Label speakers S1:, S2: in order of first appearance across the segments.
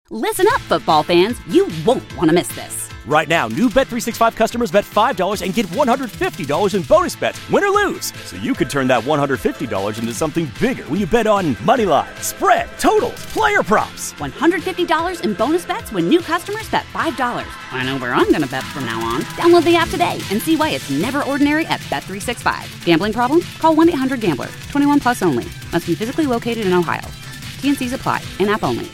S1: Listen up, football fans. You won't want to miss this.
S2: Right now, new Bet365 customers bet $5 and get $150 in bonus bets, win or lose. So you could turn that $150 into something bigger when you bet on money line, spread, totals, player props.
S1: $150 in bonus bets when new customers bet $5. I know where I'm going to bet from now on. Download the app today and see why it's never ordinary at Bet365. Gambling problem? Call 1-800-GAMBLER. 21 plus only. Must be physically located in Ohio. T&Cs apply. In-app only.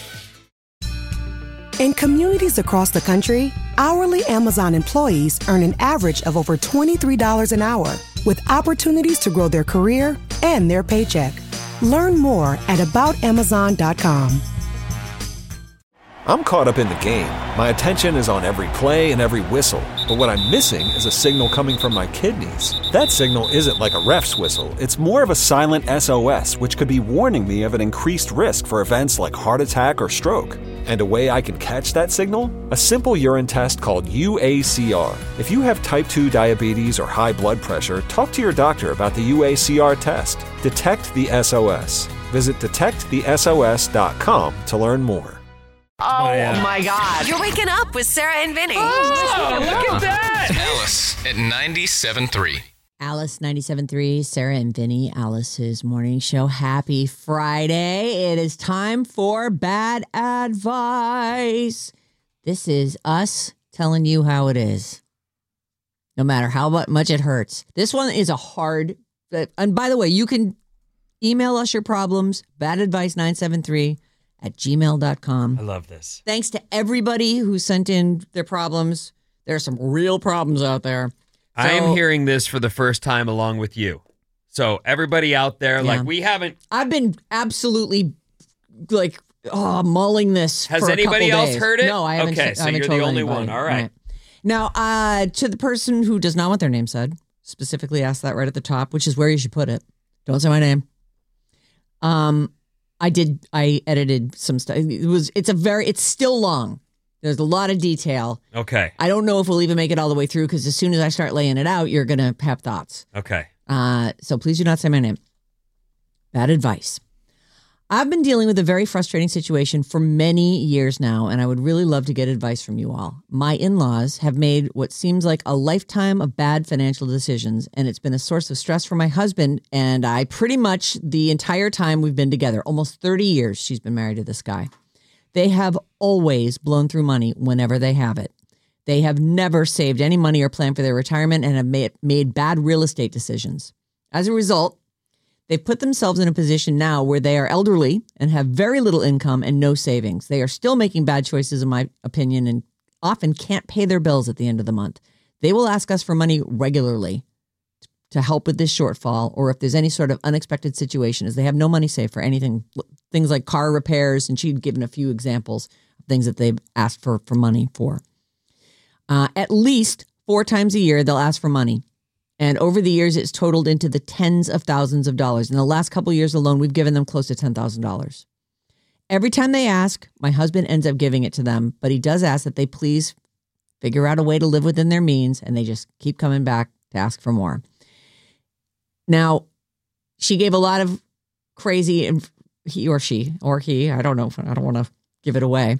S3: In communities across the country, hourly Amazon employees earn an average of over $23 an hour, with opportunities to grow their career and their paycheck. Learn more at aboutamazon.com.
S4: I'm caught up in the game. My attention is on every play and every whistle. But what I'm missing is a signal coming from my kidneys. That signal isn't like a ref's whistle. It's more of a silent SOS, which could be warning me of an increased risk for events like heart attack or stroke. And a way I can catch that signal? A simple urine test called UACR. If you have type 2 diabetes or high blood pressure, talk to your doctor about the UACR test. Detect the SOS. Visit detectthesos.com to learn more.
S5: Oh, my God.
S6: You're waking up with Sarah and Vinny.
S5: Oh, look at that.
S7: Alice at 97.3.
S8: Alice 97.3, Sarah and Vinny, Alice's morning show. Happy Friday. It is time for Bad Advice. This is us telling you how it is, no matter how much it hurts. This one is a hard, and by the way, you can email us your problems, badadvice973@gmail.com.
S5: I love this.
S8: Thanks to everybody who sent in their problems. There are some real problems out there.
S5: I am hearing this for the first time along with you. So everybody out there, we haven't...
S8: I've been absolutely, mulling this
S5: Has
S8: for
S5: anybody
S8: a couple
S5: else
S8: days.
S5: heard it?
S8: No, I haven't.
S5: Okay, so you're the only one. All right.
S8: Now, to the person who does not want their name said, specifically asked that right at the top, which is where you should put it. Don't say my name. I edited some stuff. It's still long. There's a lot of detail.
S5: Okay.
S8: I don't know if we'll even make it all the way through because as soon as I start laying it out, you're going to have thoughts.
S5: Okay.
S8: So please do not say my name. Bad advice. I've been dealing with a very frustrating situation for many years now, and I would really love to get advice from you all. My in-laws have made what seems like a lifetime of bad financial decisions, and it's been a source of stress for my husband and I pretty much the entire time we've been together. Almost 30 years she's been married to this guy. They have always blown through money whenever they have it. They have never saved any money or planned for their retirement and have made bad real estate decisions. As a result, they've put themselves in a position now where they are elderly and have very little income and no savings. They are still making bad choices, in my opinion, and often can't pay their bills at the end of the month. They will ask us for money regularly to help with this shortfall, or if there's any sort of unexpected situation, as they have no money saved for anything, things like car repairs, and she'd given a few examples of things that they've asked for money for. At least 4 times a year, they'll ask for money. And over the years, it's totaled into the tens of thousands of dollars. In the last couple of years alone, we've given them close to $10,000. Every time they ask, my husband ends up giving it to them, but he does ask that they please figure out a way to live within their means, and they just keep coming back to ask for more. Now, she gave a lot of crazy, he, I don't know, I don't want to give it away.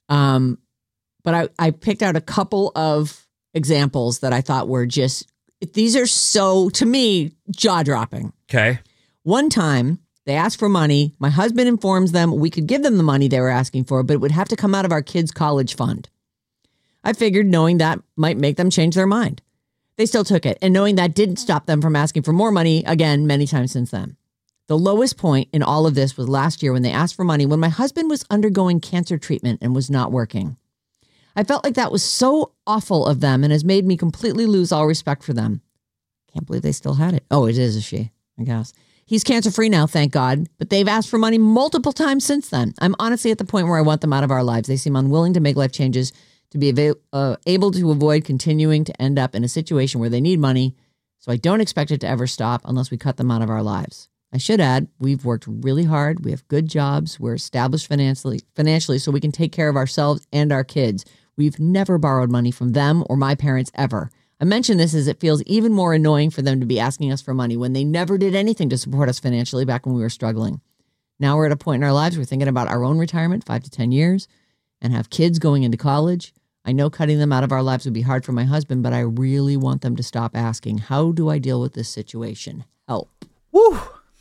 S8: But I picked out a couple of examples that I thought were just, these are so, to me, jaw-dropping.
S5: Okay.
S8: One time, they asked for money. My husband informs them we could give them the money they were asking for, but it would have to come out of our kids' college fund. I figured knowing that might make them change their mind. They still took it, and knowing that didn't stop them from asking for more money, again, many times since then. The lowest point in all of this was last year when they asked for money when my husband was undergoing cancer treatment and was not working. I felt like that was so awful of them and has made me completely lose all respect for them. Can't believe they still had it. Oh, it is a she, I guess. He's cancer-free now, thank God, but they've asked for money multiple times since then. I'm honestly at the point where I want them out of our lives. They seem unwilling to make life changes to be able to avoid continuing to end up in a situation where they need money, so I don't expect it to ever stop unless we cut them out of our lives. I should add, we've worked really hard. We have good jobs. We're established financially so we can take care of ourselves and our kids. We've never borrowed money from them or my parents ever. I mention this as it feels even more annoying for them to be asking us for money when they never did anything to support us financially back when we were struggling. Now we're at a point in our lives, we're thinking about our own retirement, 5 to 10 years. and have kids going into college. I know cutting them out of our lives would be hard for my husband, but I really want them to stop asking, how do I deal with this situation? Help.
S9: Woo.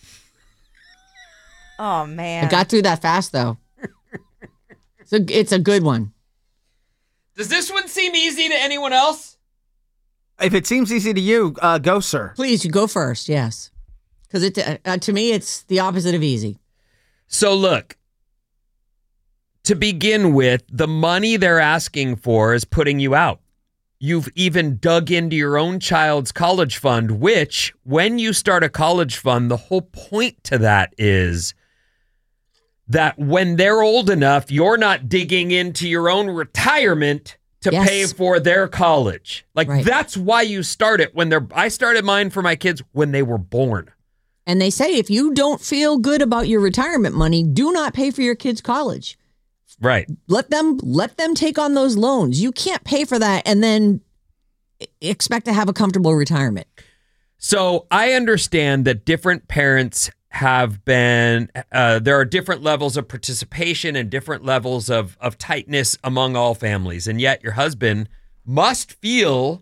S10: Oh, man.
S8: I got through that fast, though. So it's a good one.
S5: Does this one seem easy to anyone else?
S9: If it seems easy to you, go, sir.
S8: Please, you go first, yes. Because to me, it's the opposite of easy.
S5: So look, to begin with, the money they're asking for is putting you out. You've even dug into your own child's college fund, which when you start a college fund, the whole point to that is that when they're old enough, you're not digging into your own retirement to pay for their college. That's why you start it I started mine for my kids when they were born.
S8: And they say if you don't feel good about your retirement money, do not pay for your kids' college.
S5: Right.
S8: Let them take on those loans. You can't pay for that and then expect to have a comfortable retirement.
S5: So I understand that different parents have been, there are different levels of participation and different levels of tightness among all families. And yet your husband must feel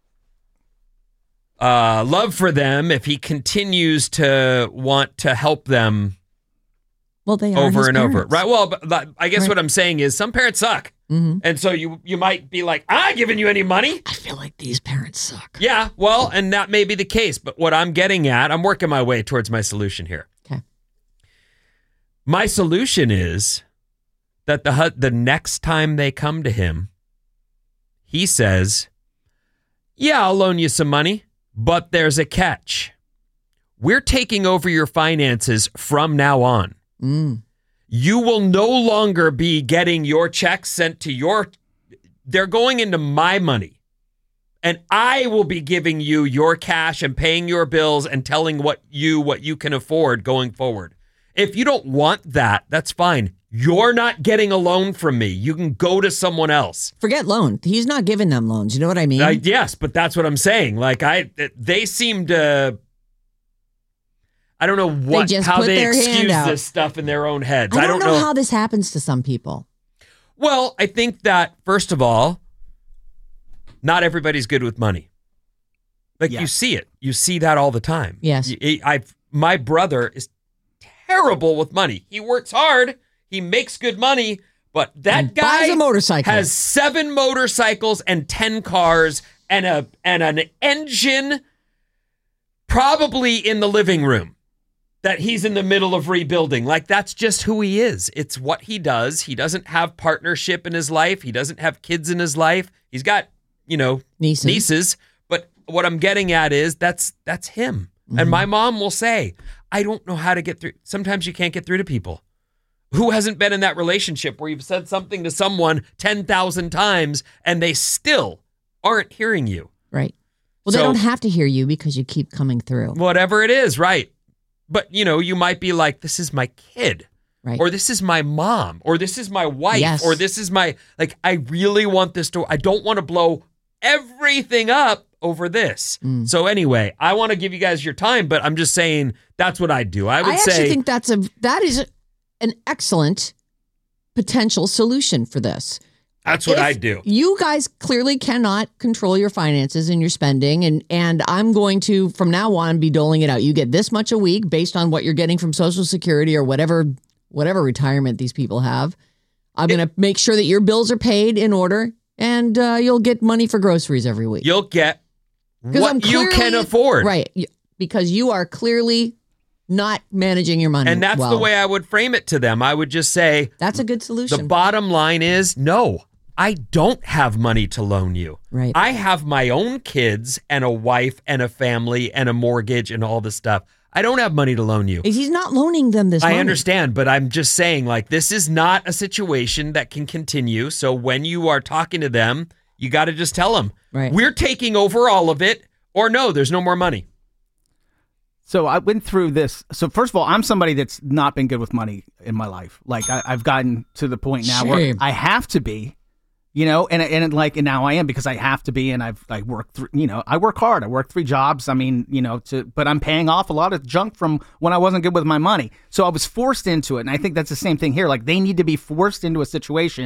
S5: love for them if he continues to want to help them
S8: they are
S5: over
S8: his
S5: and
S8: parents.
S5: over. Right. Well, but I guess what I'm saying is some parents suck.
S8: Mm-hmm.
S5: And so you might be like, I'm not giving you any money.
S8: I feel like these parents suck.
S5: Yeah, well, and that may be the case. But what I'm getting at, I'm working my way towards my solution here.
S8: Okay.
S5: My solution is that the next time they come to him, he says, yeah, I'll loan you some money, but there's a catch. We're taking over your finances from now on. You will no longer be getting your checks sent to they're going into my money. And I will be giving you your cash and paying your bills and telling what you can afford going forward. If you don't want that, that's fine. You're not getting a loan from me. You can go to someone else.
S8: Forget loan. He's not giving them loans. You know what I mean?
S5: Yes, but that's what I'm saying. They seem to... I don't know how they excuse this stuff in their own heads.
S8: I don't know how this happens to some people.
S5: Well, I think that, first of all, not everybody's good with money. You see it. You see that all the time.
S8: Yes.
S5: My brother is terrible with money. He works hard. He makes good money. But that guy
S8: buys a motorcycle.
S5: Has 7 motorcycles and 10 cars and an engine probably in the living room that he's in the middle of rebuilding. That's just who he is. It's what he does. He doesn't have partnership in his life. He doesn't have kids in his life. He's got, nieces. But what I'm getting at is that's him. Mm-hmm. And my mom will say, I don't know how to get through. Sometimes you can't get through to people. Who hasn't been in that relationship where you've said something to someone 10,000 times and they still aren't hearing you?
S8: Right. Well, they don't have to hear you because you keep coming through.
S5: Whatever it is, right. But, you might be like, this is my kid.
S8: Right.
S5: Or this is my mom. Or this is my wife.
S8: Yes.
S5: Or this is my, I really want this I don't want to blow everything up over this. So anyway, I want to give you guys your time, but I'm just saying that's what I do. I
S8: actually think that is an excellent potential solution for this.
S5: That's what I do.
S8: You guys clearly cannot control your finances and your spending, and I'm going to, from now on, be doling it out. You get this much a week based on what you're getting from Social Security or whatever retirement these people have. I'm going to make sure that your bills are paid in order, and you'll get money for groceries every week.
S5: You'll get what you can afford.
S8: Right, because you are clearly not managing your money.
S5: And that's the way I would frame it to them. I would just say,
S8: that's a good solution.
S5: The bottom line is, no, I don't have money to loan you.
S8: Right.
S5: I have my own kids and a wife and a family and a mortgage and all this stuff. I don't have money to loan you.
S8: He's not loaning them this money.
S5: I understand, but I'm just saying, this is not a situation that can continue. So when you are talking to them, you got to just tell them, we're taking over all of it, or no, there's no more money.
S9: So I went through this. So first of all, I'm somebody that's not been good with money in my life. I've gotten to the point now where I have to be. And now I am because I have to be, and I work through, I work hard. I work 3 jobs. I mean, but I'm paying off a lot of junk from when I wasn't good with my money. So I was forced into it. And I think that's the same thing here. They need to be forced into a situation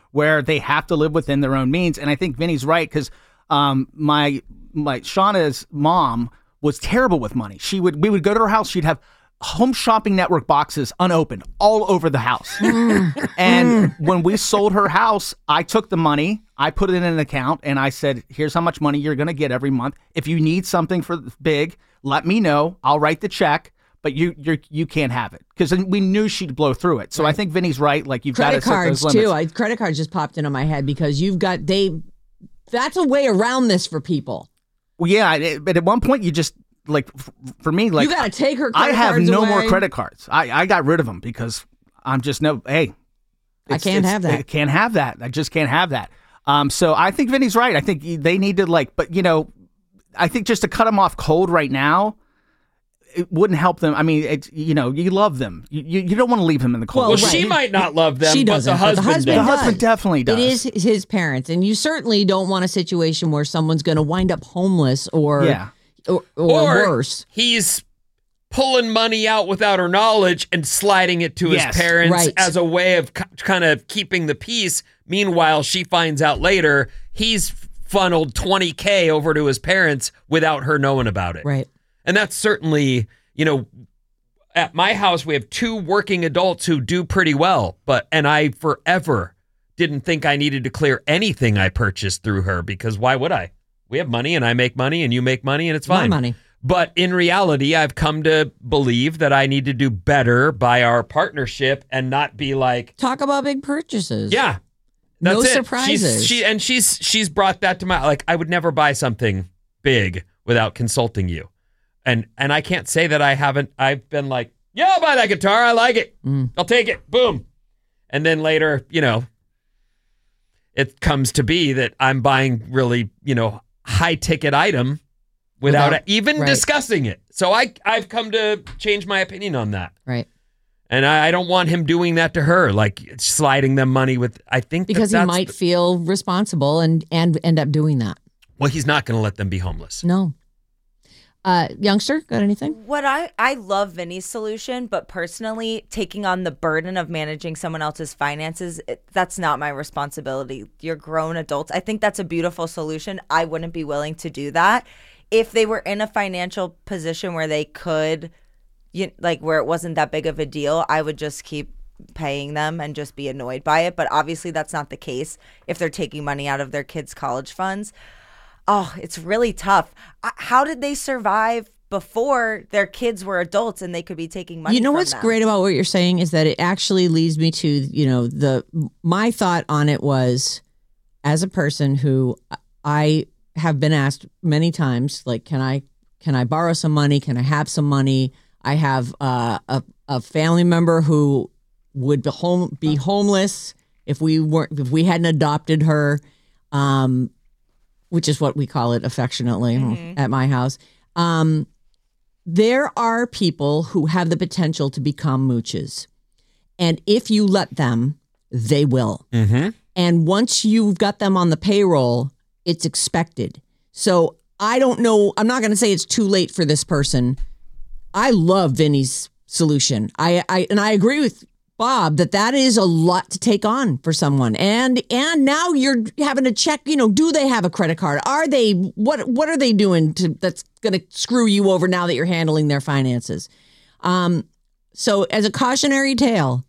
S9: where they have to live within their own means. And I think Vinny's right, because my Shauna's mom was terrible with money. We would go to her house. She'd have Home Shopping Network boxes unopened all over the house. And when we sold her house, I took the money, I put it in an account, and I said, here's how much money you're going to get every month. If you need something for big, let me know. I'll write the check, but you can't have it. Because we knew she'd blow through it. So I think Vinny's right. Like, you've got to set those limits.
S8: Credit cards, too. Credit cards just popped into my head because that's a way around this for people.
S9: Well, yeah, but at one point you just, like, for me, like,
S8: you got to take her credit cards
S9: I have no
S8: away.
S9: more credit cards. I got rid of them because I'm just I can't have that. I can't have that. I just can't have that. So I think Vinny's right. I think they need to, like, but, I think just to cut them off cold right now, it wouldn't help them. I mean, you love them. You don't want to leave them in the cold.
S5: Well, she might not love them,
S8: she
S5: but the husband does.
S9: The husband definitely does.
S8: It is his parents. And you certainly don't want a situation where someone's going to wind up homeless or worse.
S5: He's pulling money out without her knowledge and sliding it to his parents as a way of kind of keeping the peace. Meanwhile, she finds out later he's funneled $20,000 over to his parents without her knowing about it.
S8: Right.
S5: And that's certainly, at my house, we have 2 working adults who do pretty well. And I forever didn't think I needed to clear anything I purchased through her, because why would I? We have money and I make money and you make money and it's fine.
S8: My money.
S5: But in reality, I've come to believe that I need to do better by our partnership and not be like...
S8: Talk about big purchases.
S5: Yeah. That's
S8: no
S5: it.
S8: surprises.
S5: She's brought that to my... Like, I would never buy something big without consulting you. And I can't say that I haven't. I've been like, yeah, I'll buy that guitar. I like it. I'll take it. Boom. And then later, it comes to be that I'm buying really, high ticket item without even discussing it. So I've come to change my opinion on that.
S8: Right.
S5: And I don't want him doing that to her, like sliding them money with, I think
S8: because he might feel responsible and end up doing that.
S5: Well, he's not going to let them be homeless.
S8: No. Youngster, got anything?
S10: What I love Vinny's solution, but personally, taking on the burden of managing someone else's finances, that's not my responsibility. You're grown adults. I think that's a beautiful solution. I wouldn't be willing to do that. If they were in a financial position where they could, where it wasn't that big of a deal, I would just keep paying them and just be annoyed by it. But obviously that's not the case if they're taking money out of their kids' college funds. Oh, it's really tough. How did they survive before their kids were adults and they could be taking money from
S8: what's
S10: them?
S8: great about what you're saying is that it actually leads me to, my thought on it was, as a person who I have been asked many times, like, can I borrow some money? Can I have some money? I have a family member who would be homeless if we hadn't adopted her. Which is what we call it affectionately at my house. There are people who have the potential to become mooches. And if you let them, they will.
S5: Mm-hmm.
S8: And once you've got them on the payroll, it's expected. So I don't know. I'm not going to say it's too late for this person. I love Vinny's solution. I agree with Bob, that is a lot to take on for someone. And now you're having to check, do they have a credit card? Are they, what are they doing that's going to screw you over now that you're handling their finances? So as a cautionary tale,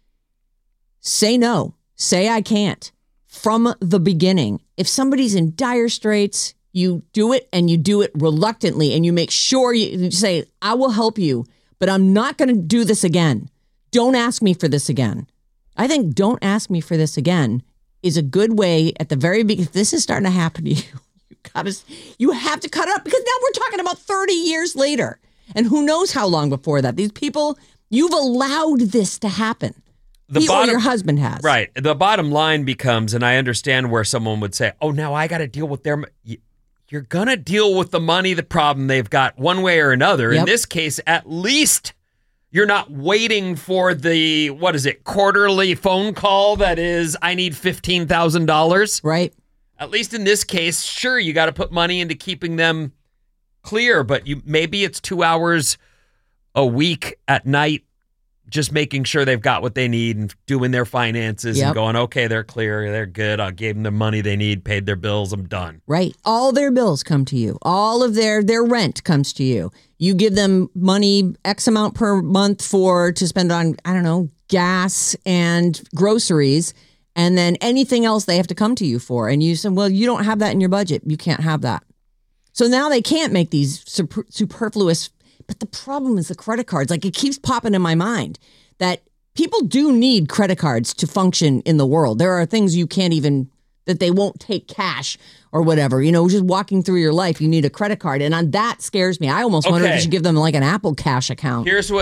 S8: say no, say I can't from the beginning. If somebody's in dire straits, you do it and you do it reluctantly and you make sure you say, I will help you, but I'm not going to do this again. Don't ask me for this again. I think don't ask me for this again is a good way at the very beginning. If this is starting to happen to you, you have to cut it up, because now we're talking about 30 years later. And who knows how long before that. These people, you've allowed this to happen. Or your husband has.
S5: Right. The bottom line becomes, and I understand where someone would say, oh, now I got to deal with their... You're going to deal with the money, the problem they've got one way or another. Yep. In this case, at least... You're not waiting for the, quarterly phone call that is, I need $15,000.
S8: Right.
S5: At least in this case, sure, you got to put money into keeping them clear, but maybe it's 2 hours a week at night just making sure they've got what they need and doing their finances and going, okay, they're clear, they're good. I gave them the money they need, paid their bills, I'm done.
S8: Right. All their bills come to you. All of their rent comes to you. You give them money, X amount per month to spend on, I don't know, gas and groceries. And then anything else they have to come to you for. And you said, well, you don't have that in your budget. You can't have that. So now they can't make these superfluous. But the problem is the credit cards. Like, it keeps popping in my mind that people do need credit cards to function in the world. There are things you can't even, that they won't take cash or whatever. You know, just walking through your life, you need a credit card. And that scares me. I almost wonder if you should give them like an Apple Cash account.
S5: Here's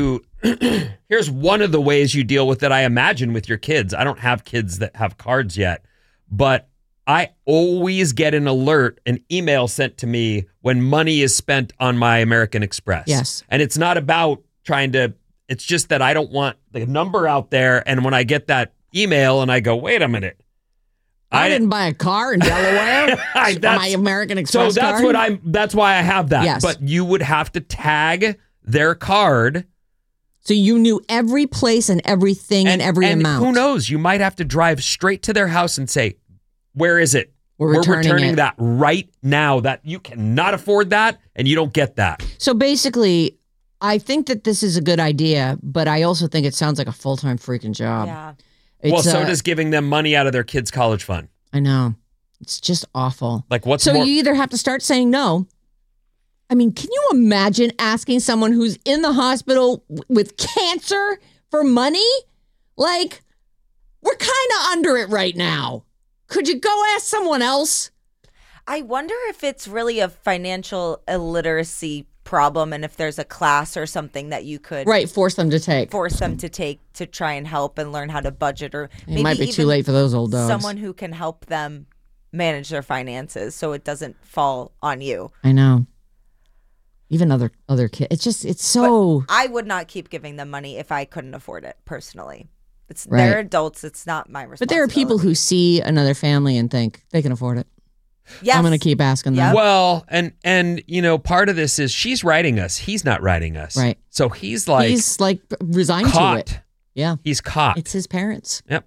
S5: one of the ways you deal with it, I imagine, with your kids. I don't have kids that have cards yet, but I always get an alert, an email sent to me when money is spent on my American Express.
S8: Yes.
S5: And it's not about it's just that I don't want the number out there. And when I get that email and I go, wait a minute.
S8: I didn't buy a car in Delaware. My American Express
S5: So that's
S8: card.
S5: that's why I have that.
S8: Yes.
S5: But you would have to tag their card.
S8: So you knew every place and everything and every amount.
S5: Who knows? You might have to drive straight to their house and say, where is it?
S8: We're returning
S5: that right now. That you cannot afford that and you don't get that.
S8: So basically, I think that this is a good idea, but I also think it sounds like a full-time freaking job.
S10: Yeah.
S5: So does giving them money out of their kids' college fund.
S8: I know. It's just awful.
S5: Like, what's
S8: so
S5: more?
S8: You either have to start saying no. I mean, can you imagine asking someone who's in the hospital with cancer for money? Like, we're kind of under it right now. Could you go ask someone else?
S10: I wonder if it's really a financial illiteracy problem and if there's a class or something that you could
S8: force them to take
S10: to try and help and learn how to budget, or
S8: it might be too late for those old dogs.
S10: Someone who can help them manage their finances so it doesn't fall on you.
S8: I know. Even other kids. It's so.
S10: But I would not keep giving them money if I couldn't afford it personally. They're adults. It's not my responsibility.
S8: But there are people who see another family and think they can afford it.
S10: Yes.
S8: I'm going to keep asking them.
S5: Well, and you know, part of this is she's writing us. He's not writing us.
S8: Right.
S5: So he's like
S8: resigned
S5: caught.
S8: to it. Yeah.
S5: He's caught.
S8: It's his parents.
S5: Yep.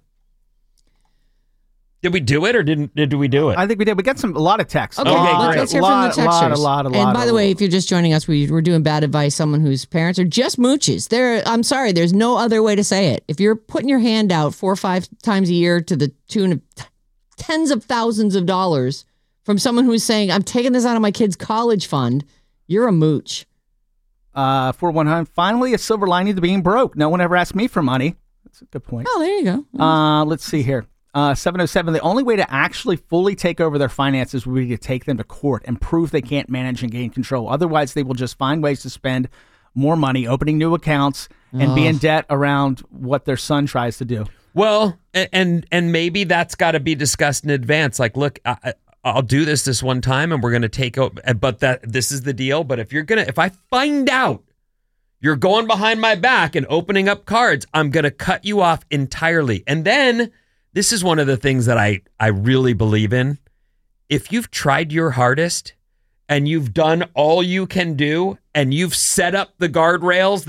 S5: Did we do it or did we do it?
S9: I think we did. We got a lot of texts.
S8: Okay, let's hear from the texters. A lot. And by the way, if you're just joining us, we're doing bad advice. Someone whose parents are just mooches. I'm sorry, there's no other way to say it. If you're putting your hand out 4 or 5 times a year to the tune of tens of thousands of dollars from someone who's saying, I'm taking this out of my kid's college fund, you're a mooch.
S9: 411, finally a silver lining to being broke. No one ever asked me for money. That's a good point.
S8: Oh, there you go.
S9: Let's see here. 707, the only way to actually fully take over their finances would be to take them to court and prove they can't manage and gain control. Otherwise, they will just find ways to spend more money, opening new accounts, and be in debt around what their son tries to do.
S5: Well, and maybe that's got to be discussed in advance. Like, look, I'll do this one time, and we're going to take over. But this is the deal. But if I find out you're going behind my back and opening up cards, I'm going to cut you off entirely. And then this is one of the things that I really believe in. If you've tried your hardest and you've done all you can do and you've set up the guardrails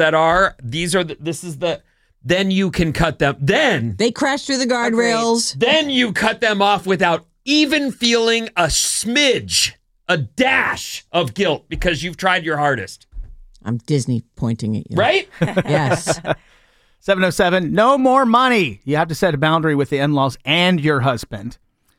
S5: then you can cut them. Then
S8: they crash through the guardrails.
S5: Then you cut them off without even feeling a smidge, a dash of guilt because you've tried your hardest.
S8: I'm Disney pointing at you.
S5: Right?
S8: Yes.
S9: 707, no more money. You have to set a boundary with the in-laws and your husband.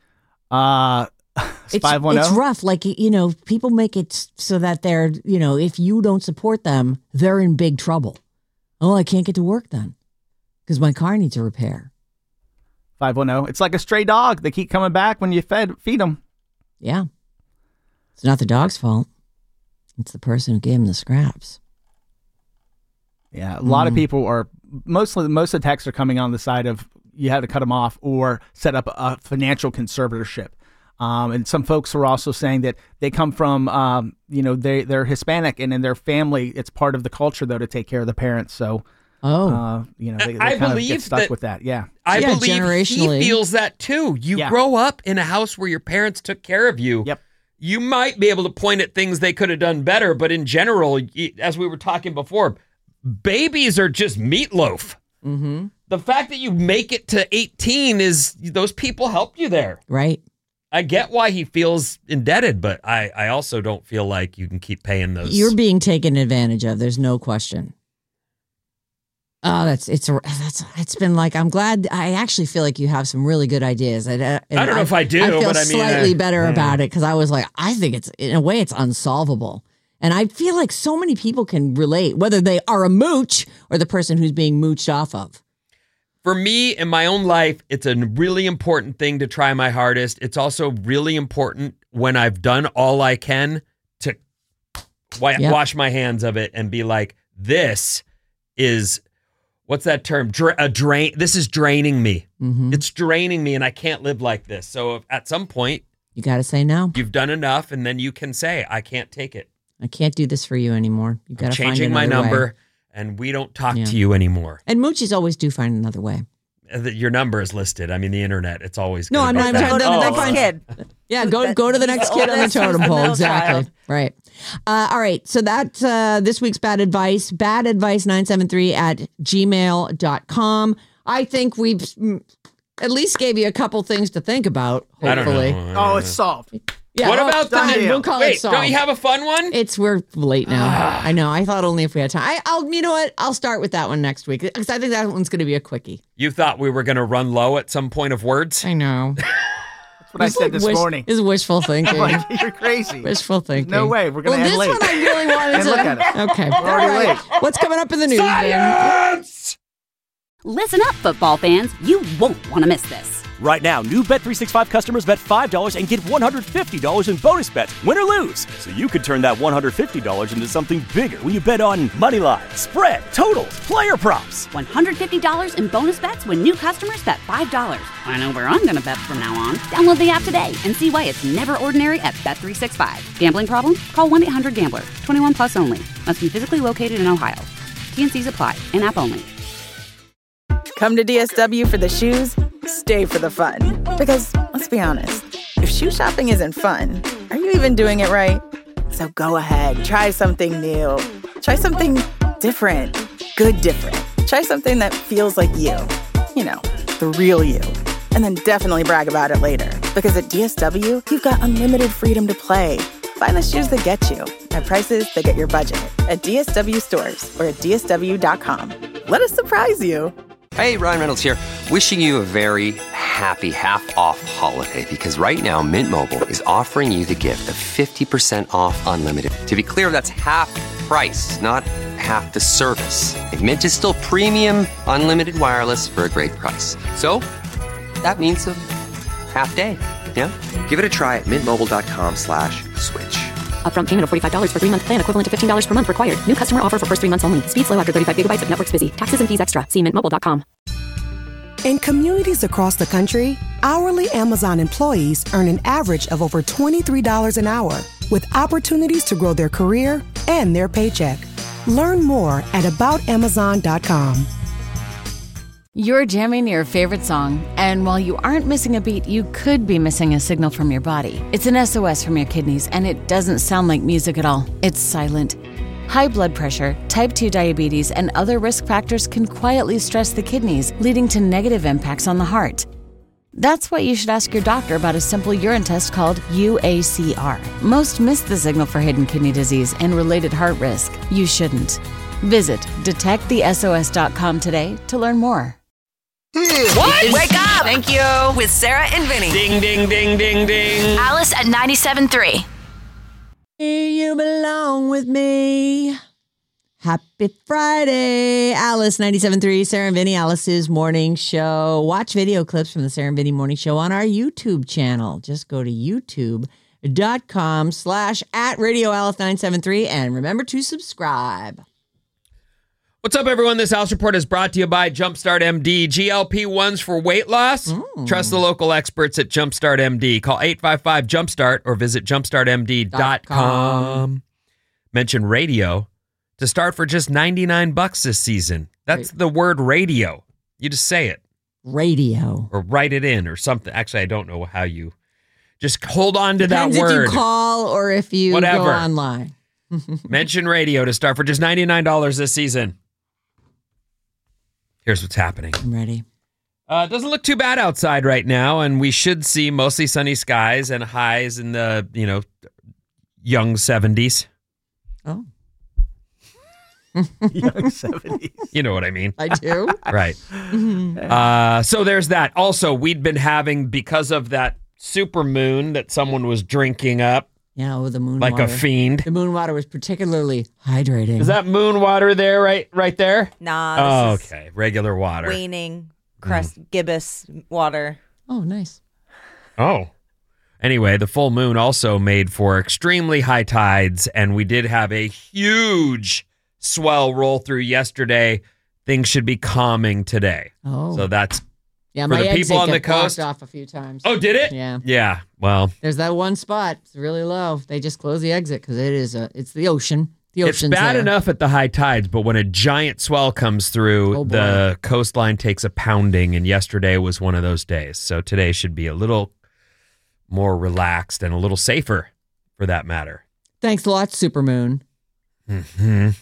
S9: 510.
S8: It's rough. Like, people make it so that they're, if you don't support them, they're in big trouble. Oh, I can't get to work then because my car needs a repair.
S9: 510, it's like a stray dog. They keep coming back when you feed them.
S8: Yeah. It's not the dog's fault. It's the person who gave him the scraps.
S9: Yeah, a lot of people are, most of the texts are coming on the side of you have to cut them off or set up a financial conservatorship. And some folks are also saying that they come from, they're Hispanic and in their family, it's part of the culture, though, to take care of the parents. So, they kind of get stuck with that. Yeah.
S5: I believe he feels that, too. You grow up in a house where your parents took care of you.
S9: Yep.
S5: You might be able to point at things they could have done better, but in general, as we were talking before, babies are just meatloaf.
S8: Mm-hmm.
S5: The fact that you make it to 18 is those people helped you there.
S8: Right.
S5: I get why he feels indebted, but I also don't feel like you can keep paying those.
S8: You're being taken advantage of. There's no question. Oh, it's been like, I'm glad. I actually feel like you have some really good ideas. I don't
S5: know if I do,
S8: I feel
S5: but I mean,
S8: slightly better about it because I was like, I think it's, in a way, it's unsolvable. And I feel like so many people can relate, whether they are a mooch or the person who's being mooched off of.
S5: For me, in my own life, it's a really important thing to try my hardest. It's also really important when I've done all I can to wash my hands of it and be like, this is, what's that term? A drain. This is draining me.
S8: Mm-hmm.
S5: It's draining me and I can't live like this. So if at some point,
S8: you got to say no.
S5: You've done enough and then you can say, I can't take it.
S8: I can't do this for you anymore. You got to find
S5: changing my
S8: another
S5: number.
S8: way.
S5: And we don't talk to you anymore.
S8: And moochies always do find another way.
S5: Your number is listed. I mean, the internet, it's always
S8: no. I'm not trying to
S10: kid.
S8: Yeah, go to the next kid on the totem pole. Exactly. Child. Right. All right. So that's this week's bad advice. badadvice973@gmail.com. I think we've at least gave you a couple things to think about. Hopefully.
S5: I don't know.
S9: Oh, it's solved.
S8: Yeah,
S5: what about that?
S8: We'll call it solved.
S5: Don't you have a fun one?
S8: We're late now. I know. I thought only if we had time. You know what? I'll start with that one next week because I think that one's going to be a quickie.
S5: You thought we were going to run low at some point of words?
S8: I know.
S9: That's what I said this morning.
S8: It's wishful thinking.
S9: You're crazy.
S8: Wishful thinking.
S9: No way. We're going to end late.
S8: This one I really wanted to
S9: look at it.
S8: Okay.
S9: We're already late.
S8: What's coming up in the news?
S5: Science!
S1: Listen up, football fans. You won't want to miss this.
S2: Right now, new Bet365 customers bet $5 and get $150 in bonus bets, win or lose. So you could turn that $150 into something bigger when you bet on moneyline, spread, totals, player props.
S1: $150 in bonus bets when new customers bet $5. I know where I'm going to bet from now on. Download the app today and see why it's never ordinary at Bet365. Gambling problem? Call 1-800-GAMBLER. 21 plus only. Must be physically located in Ohio. T&Cs apply. In-app only.
S11: Come to DSW for the shoes, stay for the fun. Because, let's be honest, if shoe shopping isn't fun, are you even doing it right? So go ahead, try something new. Try something different. Good different. Try something that feels like you. You know, the real you. And then definitely brag about it later. Because at DSW, you've got unlimited freedom to play. Find the shoes that get you at prices that get your budget at DSW stores or at DSW.com. Let us surprise you.
S12: Hey, Ryan Reynolds here. Wishing you a very happy half-off holiday because right now Mint Mobile is offering you the gift of 50% off unlimited. To be clear, that's half price, not half the service. And Mint is still premium unlimited wireless for a great price. So that means a half day. Yeah? Give it a try at mintmobile.com/switch.
S13: Upfront payment of $45 for 3-month plan equivalent to $15 per month required. New customer offer for first 3 months only. Speed slow after 35 gigabytes if network's busy. Taxes and fees extra. See mintmobile.com.
S3: In communities across the country, hourly Amazon employees earn an average of over $23 an hour, with opportunities to grow their career and their paycheck. Learn more at aboutamazon.com.
S14: You're jamming your favorite song, and while you aren't missing a beat, you could be missing a signal from your body. It's an SOS from your kidneys, and it doesn't sound like music at all. It's silent. High blood pressure, type 2 diabetes, and other risk factors can quietly stress the kidneys, leading to negative impacts on the heart. That's why you should ask your doctor about a simple urine test called UACR. Most miss the signal for hidden kidney disease and related heart risk. You shouldn't. Visit detectthesos.com today to learn more.
S6: What? Wake up! Thank you. With Sarah and Vinny.
S5: Ding, ding, ding, ding, ding.
S13: Alice at 97.3.
S8: You belong with me. Happy Friday. Alice 97.3, Sarah and Vinny, Alice's morning show. Watch video clips from the Sarah and Vinny morning show on our YouTube channel. Just go to youtube.com/@RadioAlice973 and remember to subscribe.
S5: What's up, everyone? This House Report is brought to you by Jumpstart MD. GLP-1s for weight loss? Trust the local experts at Jumpstart MD. Call 855-JUMPSTART or visit jumpstartmd.com. Mention radio to start for just $99 this season. That's the word radio. You just say it.
S8: Radio.
S5: Or write it in or something. Actually, I don't know how you... Just hold on to that word.
S8: Depends if you call or if you go online.
S5: Mention radio to start for just $99 this season. Here's what's happening.
S8: I'm ready.
S5: It doesn't look too bad outside right now, and we should see mostly sunny skies and highs in the, young 70s.
S8: Oh.
S9: Young 70s.
S5: You know what I mean.
S8: I do.
S5: Right. So there's that. Also, we'd been having, because of that super moon that someone was drinking up.
S8: Yeah, the moon
S5: like
S8: water.
S5: a fiend.
S8: The moon water was particularly hydrating.
S5: Is that moon water there, right there?
S10: Nah.
S5: This is regular water.
S10: Waning, gibbous water.
S8: Oh, nice.
S5: Oh. Anyway, the full moon also made for extremely high tides, and we did have a huge swell roll through yesterday. Things should be calming today.
S8: Oh.
S5: So that's
S8: Yeah,
S5: for
S8: my
S5: the
S8: exit
S5: people on the
S8: got blocked
S5: coast.
S8: off a few times.
S5: Oh, did it?
S8: Yeah.
S5: Yeah. Well,
S8: there's that one spot. It's really low. They just closed the exit because it's the ocean. The
S5: it's
S8: ocean's
S5: bad
S8: there.
S5: enough at the high tides, but when a giant swell comes through, the coastline takes a pounding, and yesterday was one of those days. So today should be a little more relaxed and a little safer, for that matter.
S8: Thanks a lot, Supermoon.
S5: Mm-hmm.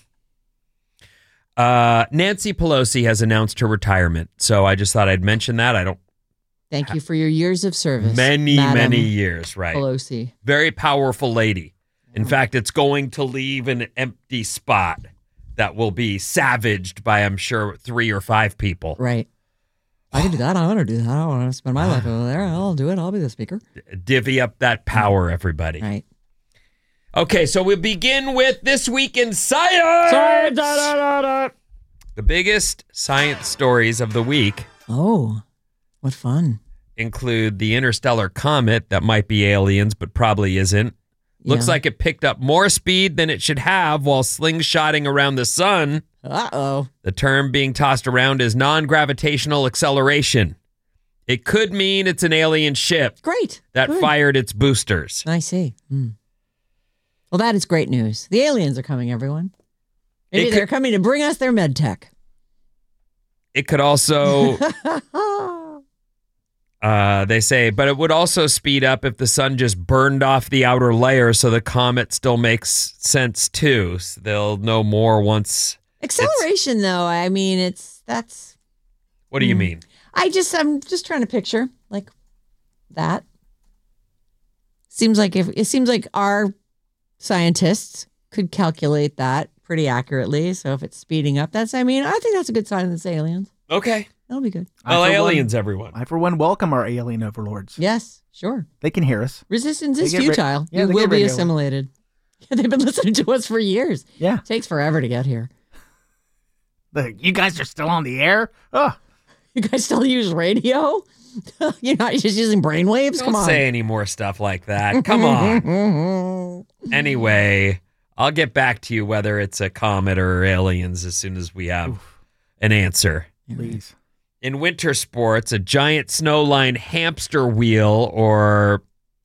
S5: Nancy Pelosi has announced her retirement, so I just thought I'd mention that.
S8: Thank you for your years of service.
S5: Many
S8: Madam
S5: years, right?
S8: Pelosi.
S5: Very powerful lady. In fact, it's going to leave an empty spot that will be savaged by, I'm sure, 3 or 5 people.
S8: Right. I can do that. I want to do that. I want to spend my life over there. I'll do it. I'll be the speaker.
S5: Divvy up that power, everybody.
S8: Right.
S5: Okay, so we begin with This Week in Science. The biggest science stories of the week.
S8: Oh, what fun.
S5: Include the interstellar comet that might be aliens, but probably isn't. Looks like it picked up more speed than it should have while slingshotting around the sun.
S8: Uh-oh.
S5: The term being tossed around is non-gravitational acceleration. It could mean it's an alien ship.
S8: Great.
S5: That fired its boosters.
S8: I see. Well, that is great news. The aliens are coming, everyone. Maybe they're coming to bring us their med tech.
S5: It could also... they say, but it would also speed up if the sun just burned off the outer layer, so the comet still makes sense too. So they'll know more once.
S8: Acceleration, though, I mean, that's.
S5: What do you mean?
S8: I'm just trying to picture like that. Seems like our scientists could calculate that pretty accurately. So if it's speeding up, I think that's a good sign that it's aliens.
S5: Okay.
S8: That'll be good.
S5: Well, aliens, everyone.
S9: I, for one, welcome our alien overlords.
S8: Yes, sure.
S9: They can hear us.
S8: Resistance is futile.
S9: Yeah,
S8: you will be assimilated. They've been listening to us for years.
S9: Yeah.
S8: It takes forever to get here.
S9: You guys are still on the air? Oh.
S8: You guys still use radio? You're not just using brainwaves? Come on.
S5: Don't say any more stuff like that. Come on. Anyway, I'll get back to you whether it's a comet or aliens as soon as we have an answer.
S9: Please.
S5: In winter sports, a giant snowline hamster wheel or...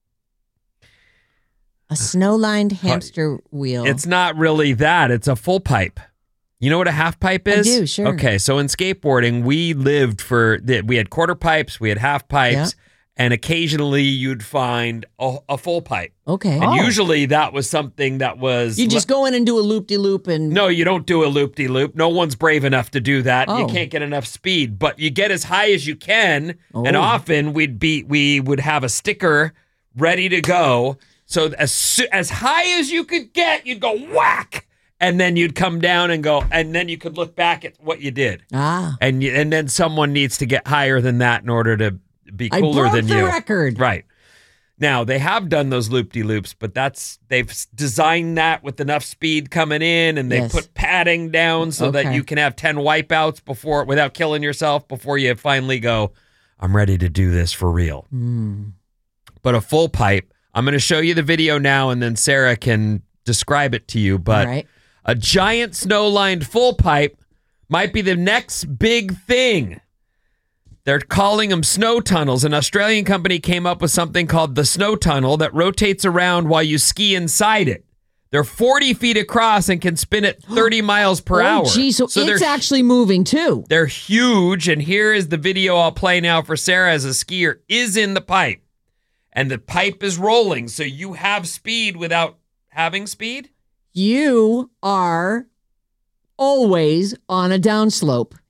S8: A snow-lined hamster wheel.
S5: It's not really that. It's a full pipe. You know what a half pipe is?
S8: I do, sure.
S5: Okay, so in skateboarding, we had quarter pipes, we had half pipes, and occasionally you'd find a full pipe.
S8: Okay.
S5: And usually that was something that was...
S8: You just go in and do a loop-de-loop and...
S5: No, you don't do a loop-de-loop. No one's brave enough to do that.
S8: Oh.
S5: You can't get enough speed, but you get as high as you can, and often we would have a sticker ready to go. So as high as you could get, you'd go whack! And then you'd come down and go, and then you could look back at what you did. And then someone needs to get higher than that in order to be cooler than you.
S8: I broke the record.
S5: Right. Now, they have done those loop-de-loops, but they've designed that with enough speed coming in, and they put padding down so that you can have 10 wipeouts without killing yourself before you finally go, I'm ready to do this for real. But a full pipe, I'm going to show you the video now, and then Sarah can describe it to you, but a giant snow-lined full pipe might be the next big thing. They're calling them snow tunnels. An Australian company came up with something called the snow tunnel that rotates around while you ski inside it. They're 40 feet across and can spin at 30 miles per hour.
S8: Geez, so it's actually moving too.
S5: They're huge, and here is the video I'll play now for Sarah as a skier is in the pipe. And the pipe is rolling, so you have speed without having speed?
S8: You are always on a downslope.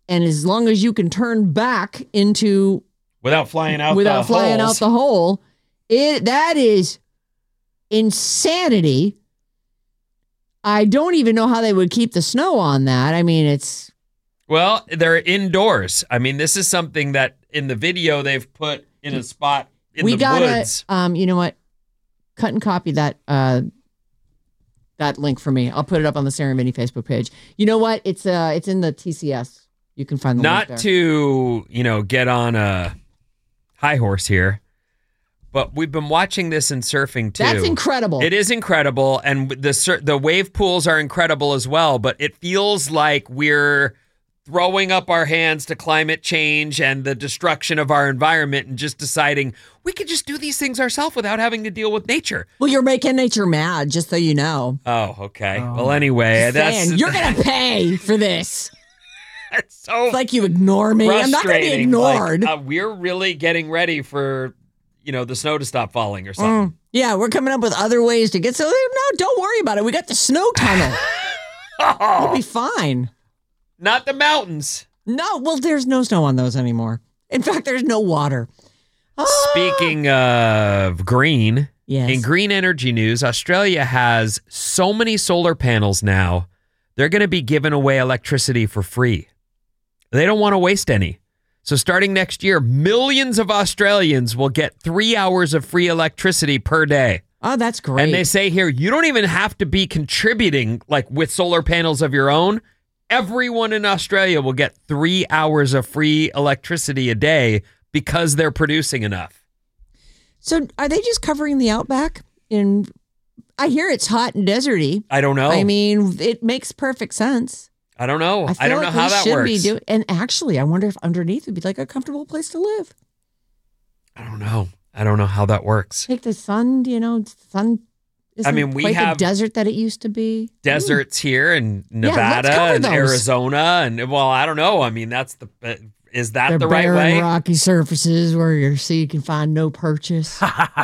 S8: And as long as you can turn back into
S5: without flying out
S8: the hole, that is insanity. I don't even know how they would keep the snow on that. I mean,
S5: well, they're indoors. I mean, this is something that in the video they've put in a spot in the woods.
S8: You know what? Cut and copy that link for me. I'll put it up on the Sarah and Vinny Facebook page. You know what? It's in the TCS. You can find the link there.
S5: Not to, get on a high horse here, but we've been watching this in surfing too.
S8: That's incredible.
S5: It is incredible, and the wave pools are incredible as well, but it feels like we're throwing up our hands to climate change and the destruction of our environment and just deciding we could just do these things ourselves without having to deal with nature.
S8: Well, you're making nature mad, just so you know.
S5: Oh, okay. Well, anyway,
S8: you're going to pay for this.
S5: It's so
S8: like you ignore me. I'm not going to be ignored.
S5: We're really getting ready for, the snow to stop falling or something.
S8: Yeah, we're coming up with other ways to get. So no, don't worry about it. We got the snow tunnel. We'll be fine.
S5: Not the mountains.
S8: No, well, there's no snow on those anymore. In fact, there's no water.
S5: Speaking of green,
S8: yes.
S5: In green energy news, Australia has so many solar panels now, they're going to be giving away electricity for free. They don't want to waste any. So starting next year, millions of Australians will get 3 hours of free electricity per day.
S8: Oh, that's great.
S5: And they say here, you don't even have to be contributing like with solar panels of your own. Everyone in Australia will get 3 hours of free electricity a day because they're producing enough.
S8: So are they just covering the outback? I hear it's hot and deserty.
S5: I don't know.
S8: I mean, it makes perfect sense.
S5: I don't know.
S8: I
S5: don't know how that works.
S8: And actually, I wonder if underneath would be like a comfortable place to live.
S5: I don't know. I don't know how that works.
S8: Take the sun, sun isn't
S5: we
S8: quite
S5: have
S8: the desert that it used to be.
S5: Deserts here in Nevada and Arizona. And well, I don't know. I mean, is that
S8: They're
S5: the right
S8: barren,
S5: way?
S8: Rocky surfaces where you can find no purchase.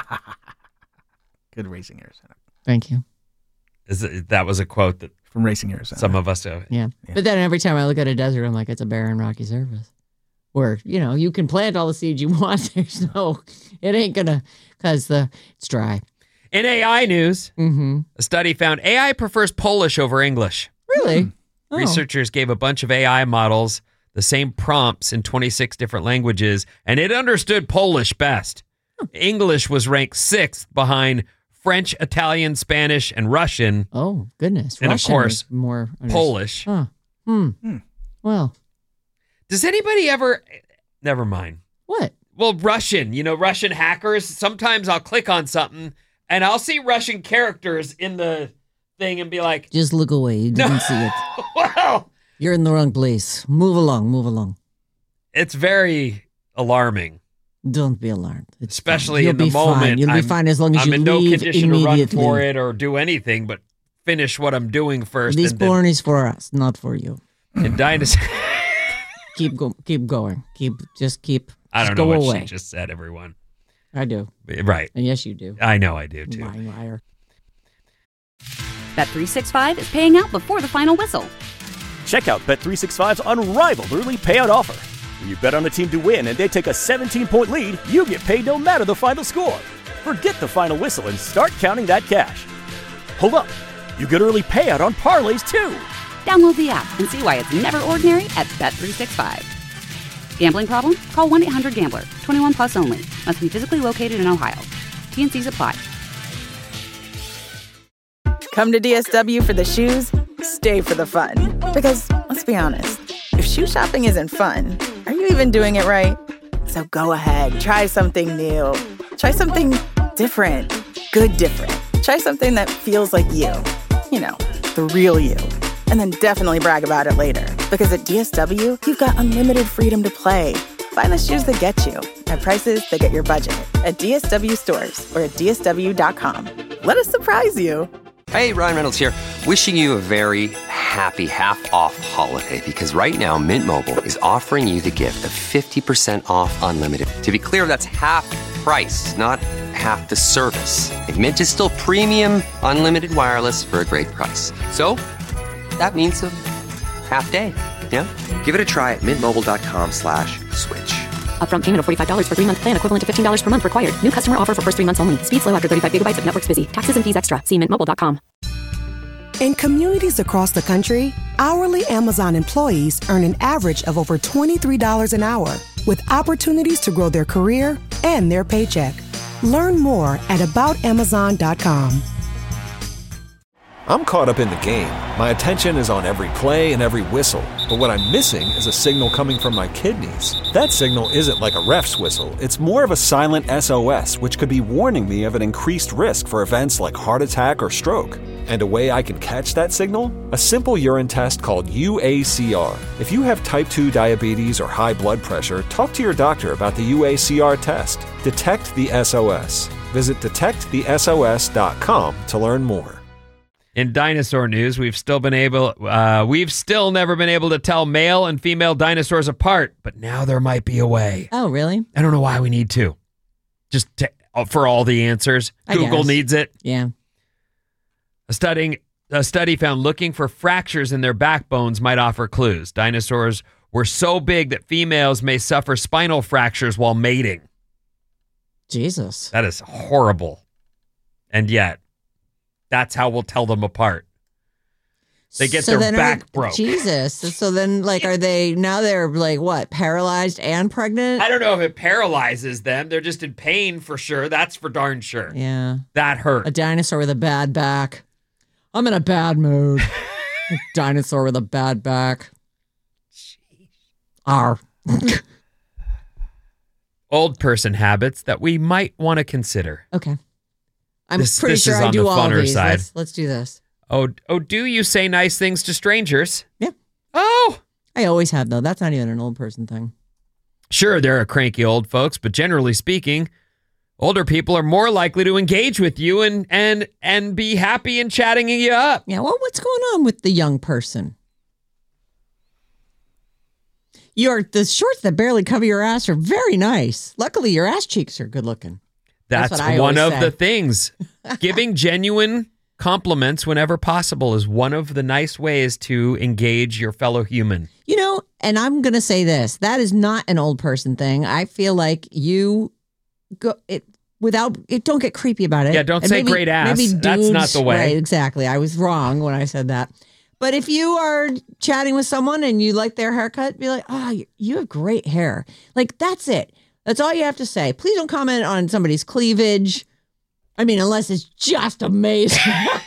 S9: Good Racing Arizona.
S8: Thank you.
S5: That was a quote that
S9: from Racing Arizona.
S5: Some of us do.
S8: Yeah. But then every time I look at a desert, I'm like, it's a barren, rocky surface. Where, you can plant all the seeds you want. It ain't gonna, because it's dry.
S5: In AI news, a study found AI prefers Polish over English.
S8: Really?
S5: Oh. Researchers gave a bunch of AI models the same prompts in 26 different languages, and it understood Polish best. English was ranked 6th behind French, Italian, Spanish, and Russian.
S8: Oh, goodness.
S5: And
S8: Russian
S5: of course,
S8: more
S5: Polish.
S8: Huh. Well.
S5: Does anybody ever... Never mind.
S8: What?
S5: Well, Russian. Russian hackers. Sometimes I'll click on something and I'll see Russian characters in the thing and be like...
S8: Just look away. You didn't see it.
S5: Wow.
S8: You're in the wrong place. Move along.
S5: It's very alarming.
S8: Don't be alarmed.
S5: Especially in the moment.
S8: Fine. You'll be fine as long as you leave
S5: I'm in no condition to run for
S8: immediately.
S5: it or do anything, but finish what I'm doing first.
S8: This porn is for us, not for you.
S5: In Dynasty...
S8: Keep going. Just
S5: I don't
S8: go
S5: know what
S8: away.
S5: she just said, everyone.
S8: I do.
S5: Right.
S8: And yes, you do.
S5: I know I do, too.
S8: Lying liar.
S1: Bet365 is paying out before the final whistle.
S2: Check out Bet365's unrivaled early payout offer. When you bet on a team to win and they take a 17-point lead, you get paid no matter the final score. Forget the final whistle and start counting that cash. Hold up. You get early payout on parlays, too.
S1: Download the app and see why it's never ordinary at Bet365. Gambling problem? Call 1-800-GAMBLER. 21 plus only. Must be physically located in Ohio. T&Cs apply.
S11: Come to DSW for the shoes, stay for the fun. Because, let's be honest, if shoe shopping isn't fun, are you even doing it right? So go ahead, try something new. Try something different. Good different. Try something that feels like you. The real you. And then definitely brag about it later. Because at DSW, you've got unlimited freedom to play. Find the shoes that get you at prices that get your budget at DSW stores or at DSW.com. Let us surprise you.
S12: Hey, Ryan Reynolds here. Wishing you a very happy half-off holiday because right now Mint Mobile is offering you the gift of 50% off unlimited. To be clear, that's half price, not half the service. Like Mint is still premium unlimited wireless for a great price. So that means a half day. Yeah? Give it a try at mintmobile.com/switch.
S13: Upfront payment of $45 for 3-month plan, equivalent to $15 per month required. New customer offer for first 3 months only. Speed slow after 35 gigabytes if network's busy. Taxes and fees extra. See mintmobile.com.
S3: In communities across the country, hourly Amazon employees earn an average of over $23 an hour, with opportunities to grow their career and their paycheck. Learn more at aboutamazon.com.
S4: I'm caught up in the game. My attention is on every play and every whistle. But what I'm missing is a signal coming from my kidneys. That signal isn't like a ref's whistle. It's more of a silent SOS, which could be warning me of an increased risk for events like heart attack or stroke. And a way I can catch that signal? A simple urine test called UACR. If you have type 2 diabetes or high blood pressure, talk to your doctor about the UACR test. Detect the SOS. Visit detectthesos.com to learn more.
S5: In dinosaur news, we've still never been able to tell male and female dinosaurs apart, but now there might be a way.
S8: Oh, really?
S5: I don't know why we need to. Just for all the answers. Google needs it.
S8: Yeah.
S5: A study found looking for fractures in their backbones might offer clues. Dinosaurs were so big that females may suffer spinal fractures while mating.
S8: Jesus.
S5: That is horrible. And yet, that's how we'll tell them apart. They get their back broke.
S8: Jesus. So then, are they, now they're what, paralyzed and pregnant?
S5: I don't know if it paralyzes them. They're just in pain for sure. That's for darn sure.
S8: Yeah.
S5: That hurt.
S8: A dinosaur with a bad back. I'm in a bad mood. Dinosaur with a bad back. Arr.
S5: Old person habits that we might want to consider.
S8: Okay. I'm pretty sure I do all of these. Let's do this.
S5: Oh, do you say nice things to strangers?
S8: Yeah.
S5: Oh.
S8: I always have, though. That's not even an old person thing.
S5: Sure, there are cranky old folks, but generally speaking, older people are more likely to engage with you and be happy and chatting you up.
S8: Yeah, well, what's going on with the young person? The shorts that barely cover your ass are very nice. Luckily, your ass cheeks are good looking.
S5: That's one of the things. Giving genuine compliments whenever possible is one of the nice ways to engage your fellow human.
S8: And I'm going to say this. That is not an old person thing. I feel like you don't get creepy about it.
S5: Yeah, don't say great ass.
S8: Maybe dudes,
S5: that's not the way.
S8: Right, exactly. I was wrong when I said that. But if you are chatting with someone and you like their haircut, be like, oh, you have great hair. That's it. That's all you have to say. Please don't comment on somebody's cleavage. I mean, unless it's just amazing.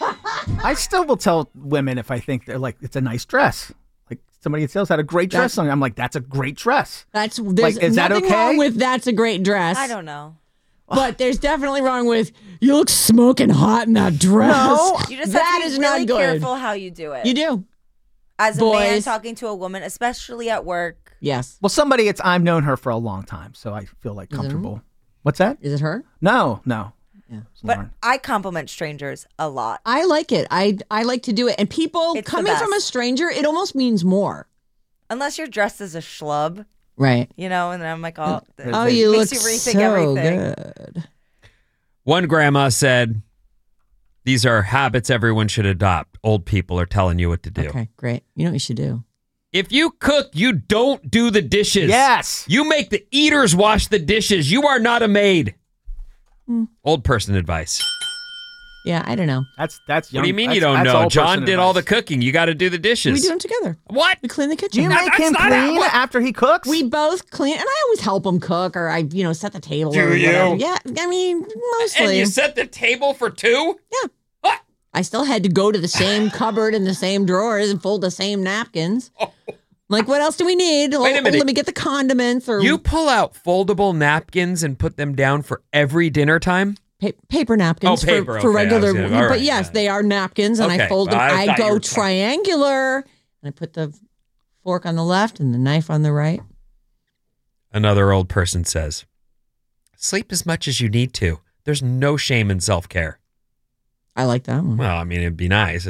S9: I still will tell women if I think they're it's a nice dress. Somebody at sales had a great dress on. I'm like, that's a great dress.
S8: There's
S9: is that
S8: nothing
S9: okay?
S8: wrong with that's a great dress.
S10: I don't know.
S8: But there's definitely wrong with you look smoking hot in that dress.
S10: No, you just
S8: that
S10: have to be
S8: is
S10: really
S8: not good.
S10: careful how you do it.
S8: You do.
S10: As a
S8: Boys.
S10: man talking to a woman, especially at work.
S8: Yes.
S9: Well, I've known her for a long time, so I feel comfortable. What's that?
S8: Is it her?
S9: No.
S8: Yeah.
S10: But I compliment strangers a lot.
S8: I like it. I like to do it. And people
S10: It's the
S8: coming from a
S10: best.
S8: stranger, it almost means more.
S10: Unless you're dressed as a schlub,
S8: Right.
S10: and then I'm like, oh,
S8: You look
S10: makes you rethink
S8: so
S10: everything.
S8: good.
S5: One grandma said, these are habits everyone should adopt. Old people are telling you what to do.
S8: Okay, great. You know what you should do?
S5: If you cook, you don't do the dishes.
S9: Yes.
S5: You make the eaters wash the dishes. You are not a maid. Old person advice.
S8: Yeah, I don't know.
S9: That's young.
S5: What do you mean you don't know? John did all the cooking. You got to do the dishes.
S8: We do them together.
S5: What?
S8: We clean the kitchen.
S9: Do you make him clean after he cooks?
S8: We both clean, and I always help him cook, or I, set the table.
S5: Do
S8: or
S5: you?
S8: whatever. Yeah, I mean, mostly.
S5: And you set the table for two?
S8: Yeah. I still had to go to the same cupboard and the same drawers and fold the same napkins. Like, what else do we need?
S5: Wait a minute.
S8: Let me get the condiments. Or
S5: You pull out foldable napkins and put them down for every dinner time?
S8: paper napkins
S5: paper,
S8: for
S5: okay,
S8: regular.
S5: all right,
S8: but yes, they are napkins, and
S5: Okay,
S8: I fold them.
S5: I
S8: I
S5: thought you
S8: go
S5: were
S8: triangular, and I put the fork on the left and the knife on the right.
S5: Another old person says, sleep as much as you need to. There's no shame in self-care.
S8: I like that one.
S5: Well, I mean, it'd be nice,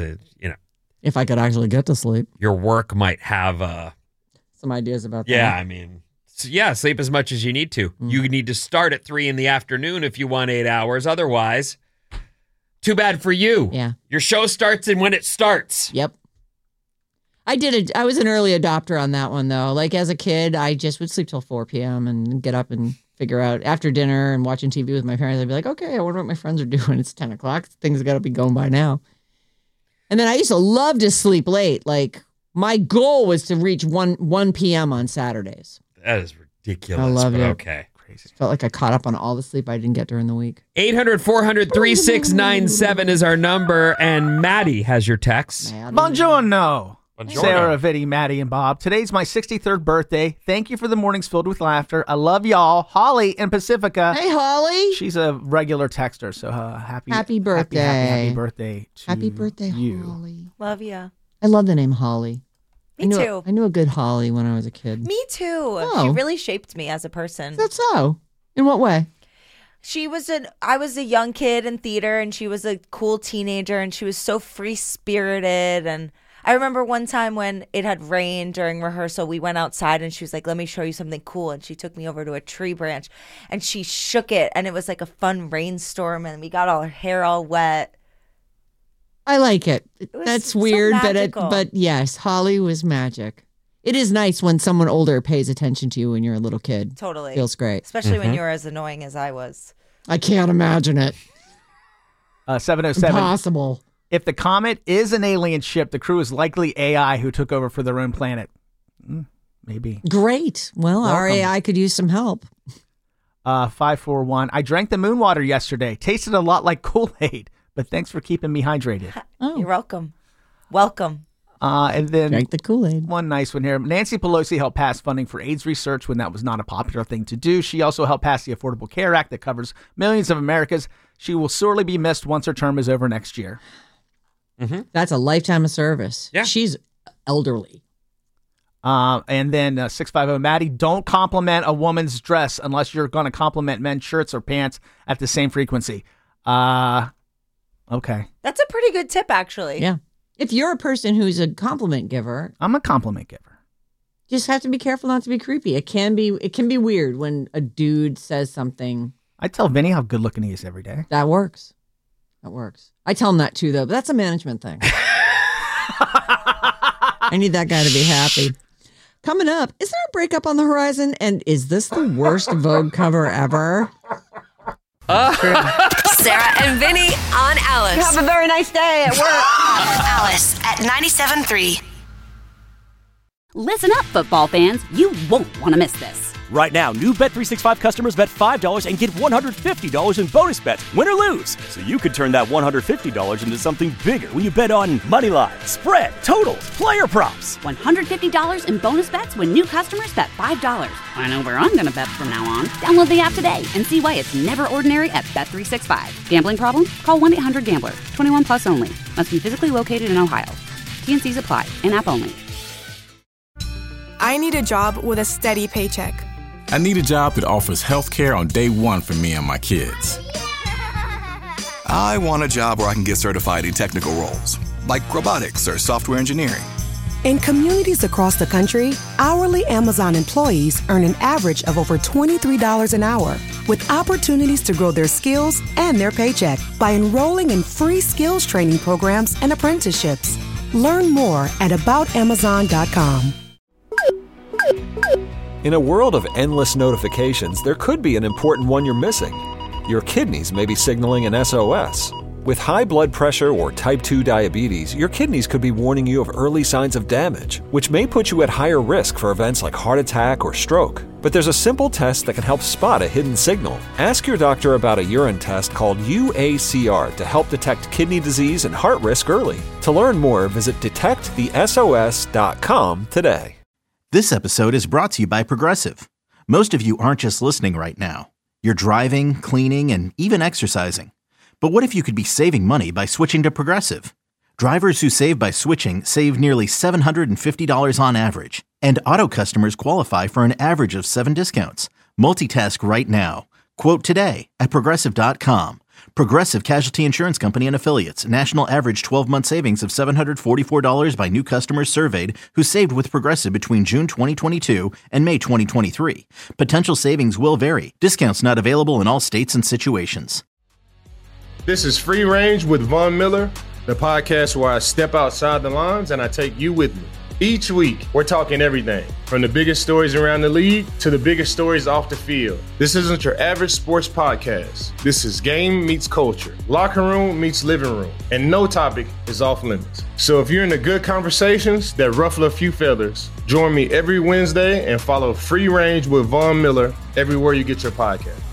S8: If I could actually get to sleep.
S5: Your work might have
S8: some ideas about that.
S5: Yeah, I mean, sleep as much as you need to. You need to start at 3 p.m. if you want 8 hours. Otherwise, too bad for you.
S8: Yeah.
S5: Your show starts and when it starts.
S8: Yep. I was an early adopter on that one, though. Like, as a kid, I just would sleep till 4 p.m. and get up and figure out after dinner and watching TV with my parents. I'd be like, okay, I wonder what my friends are doing. It's 10 o'clock. Things got to be going by now. And then I used to love to sleep late. Like, my goal was to reach 1 p.m. on Saturdays.
S5: That is ridiculous.
S8: I love it.
S5: Okay.
S8: Crazy. Felt like I caught up on all the sleep I didn't get during the week.
S5: 800-400-3697 is our number, and Maddie has your text.
S9: Buongiorno.
S5: Buongiorno.
S9: Sarah, Vitti, Maddie, and Bob. Today's my 63rd birthday. Thank you for the mornings filled with laughter. I love y'all. Holly in Pacifica.
S8: Hey, Holly.
S9: She's a regular texter, so happy
S8: birthday.
S9: Happy birthday to
S8: Happy birthday,
S9: you.
S8: Holly.
S10: Love ya.
S8: I love the name Holly.
S10: Me too.
S8: I knew a good Holly when I was a kid.
S10: Me too.
S8: Oh.
S10: She really shaped me as a person.
S8: Is that so? In what way?
S10: I was a young kid in theater, and she was a cool teenager, and she was so free-spirited. And I remember one time when it had rained during rehearsal, we went outside, and she was like, let me show you something cool. And she took me over to a tree branch, and she shook it, and it was like a fun rainstorm, and we got all her hair all wet.
S8: I like it. That's
S10: so
S8: weird,
S10: magical.
S8: but yes, Holly was magic. It is nice when someone older pays attention to you when you're a little kid.
S10: Totally.
S8: Feels great.
S10: Especially when you were as annoying as I was.
S8: I can't imagine it.
S9: 707.
S8: Impossible.
S9: If the comet is an alien ship, the crew is likely AI who took over for their own planet. Maybe.
S8: Great. Well, our
S9: Welcome.
S8: AI could use some help.
S9: 541. I drank the moon water yesterday. Tasted a lot like Kool-Aid, but thanks for keeping me hydrated.
S8: Oh.
S10: You're welcome. Welcome.
S9: And then
S8: drank the Kool-Aid.
S9: One nice one here. Nancy Pelosi helped pass funding for AIDS research when that was not a popular thing to do. She also helped pass the Affordable Care Act that covers millions of Americans. She will sorely be missed once her term is over next year.
S5: Mm-hmm.
S8: That's a lifetime of service.
S5: Yeah.
S8: She's elderly.
S9: And then 650, Maddie, don't compliment a woman's dress unless you're going to compliment men's shirts or pants at the same frequency. Okay.
S10: That's a pretty good tip, actually.
S8: Yeah. If you're a person who's a compliment giver,
S9: I'm a compliment giver.
S8: Just have to be careful not to be creepy. It can be weird when a dude says something.
S9: I tell Vinny how good looking he is every day.
S8: That works. I tell him that too, though, but that's a management thing. I need that guy to be happy. Coming up, is there a breakup on the horizon? And is this the worst Vogue cover ever?
S6: Sarah and Vinny on Alice.
S8: Have a very nice day at work.
S6: Alice at 97.3.
S1: Listen up, football fans. You won't want to miss this.
S2: Right now, new Bet365 customers bet $5 and get $150 in bonus bets, win or lose. So you could turn that $150 into something bigger when you bet on moneyline, spread, totals, player props.
S1: $150 in bonus bets when new customers bet $5. I know where I'm going to bet from now on. Download the app today and see why it's never ordinary at Bet365. Gambling problem? Call 1-800-GAMBLER. 21 plus only. Must be physically located in Ohio. T&Cs apply. In-app only.
S15: I need a job with a steady paycheck.
S16: I need a job that offers health care on day one for me and my kids.
S17: I want a job where I can get certified in technical roles, like robotics or software engineering.
S3: In communities across the country, hourly Amazon employees earn an average of over $23 an hour, with opportunities to grow their skills and their paycheck by enrolling in free skills training programs and apprenticeships. Learn more at aboutamazon.com.
S4: In a world of endless notifications, there could be an important one you're missing. Your kidneys may be signaling an SOS. With high blood pressure or type 2 diabetes, your kidneys could be warning you of early signs of damage, which may put you at higher risk for events like heart attack or stroke. But there's a simple test that can help spot a hidden signal. Ask your doctor about a urine test called UACR to help detect kidney disease and heart risk early. To learn more, visit detectthesos.com today.
S18: This episode is brought to you by Progressive. Most of you aren't just listening right now. You're driving, cleaning, and even exercising. But what if you could be saving money by switching to Progressive? Drivers who save by switching save nearly $750 on average. And auto customers qualify for an average of 7 discounts. Multitask right now. Quote today at Progressive.com. Progressive Casualty Insurance Company and Affiliates. National average 12-month savings of $744 by new customers surveyed who saved with Progressive between June 2022 and May 2023. Potential savings will vary. Discounts not available in all states and situations.
S19: This is Free Range with Von Miller, the podcast where I step outside the lines and I take you with me. Each week, we're talking everything from the biggest stories around the league to the biggest stories off the field. This isn't your average sports podcast. This is game meets culture, locker room meets living room, and no topic is off limits. So if you're into good conversations that ruffle a few feathers, join me every Wednesday and follow Free Range with Von Miller everywhere you get your podcast.